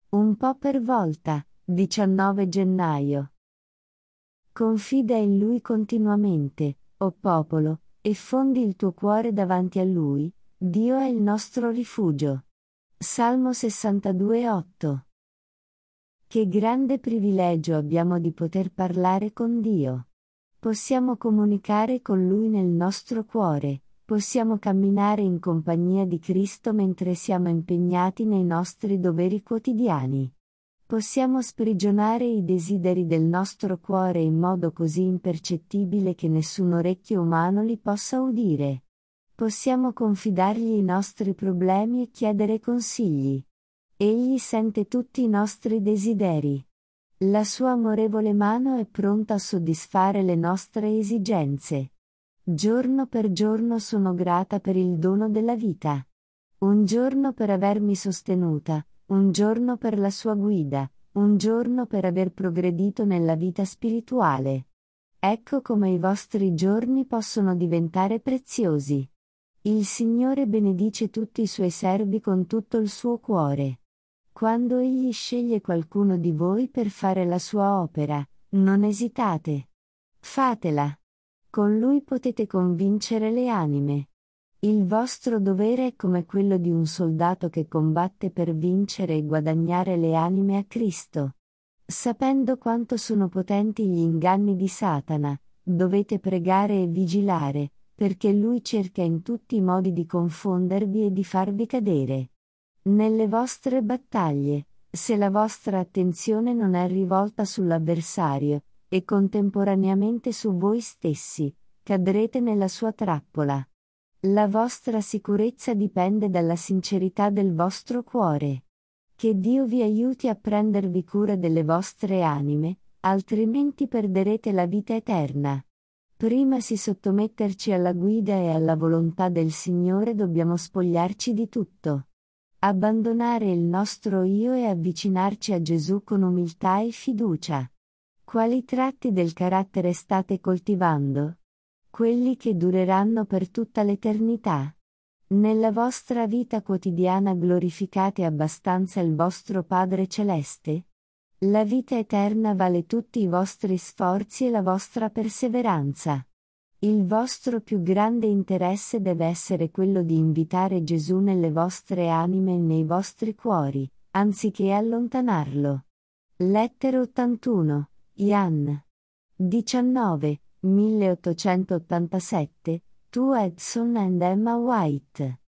Un po' per volta, 19 gennaio. Confida in Lui continuamente, o popolo, e fondi il tuo cuore davanti a Lui, Dio è il nostro rifugio. Salmo 62,8. Che grande privilegio abbiamo di poter parlare con Dio. Possiamo comunicare con Lui nel nostro cuore, possiamo camminare in compagnia di Cristo mentre siamo impegnati nei nostri doveri quotidiani. Possiamo sprigionare i desideri del nostro cuore in modo così impercettibile che nessun orecchio umano li possa udire. Possiamo confidargli i nostri problemi e chiedere consigli. Egli sente tutti i nostri desideri. La sua amorevole mano è pronta a soddisfare le nostre esigenze. Giorno per giorno sono grata per il dono della vita. Un giorno per avermi sostenuta, un giorno per la sua guida, un giorno per aver progredito nella vita spirituale. Ecco come i vostri giorni possono diventare preziosi. Il Signore benedice tutti i suoi servi con tutto il suo cuore. Quando Egli sceglie qualcuno di voi per fare la sua opera, non esitate. Fatela. Con Lui potete convincere le anime. Il vostro dovere è come quello di un soldato che combatte per vincere e guadagnare le anime a Cristo. Sapendo quanto sono potenti gli inganni di Satana, dovete pregare e vigilare, perché lui cerca in tutti i modi di confondervi e di farvi cadere. Nelle vostre battaglie, se la vostra attenzione non è rivolta sull'avversario, e contemporaneamente su voi stessi, cadrete nella sua trappola. La vostra sicurezza dipende dalla sincerità del vostro cuore. Che Dio vi aiuti a prendervi cura delle vostre anime, altrimenti perderete la vita eterna. Prima di sottometterci alla guida e alla volontà del Signore dobbiamo spogliarci di tutto. Abbandonare il nostro io e avvicinarci a Gesù con umiltà e fiducia. Quali tratti del carattere state coltivando? Quelli che dureranno per tutta l'eternità. Nella vostra vita quotidiana glorificate abbastanza il vostro Padre Celeste? La vita eterna vale tutti i vostri sforzi e la vostra perseveranza. Il vostro più grande interesse deve essere quello di invitare Gesù nelle vostre anime e nei vostri cuori, anziché allontanarlo. Lettera 81, Ian. 19, 1887, to Edson and Emma White.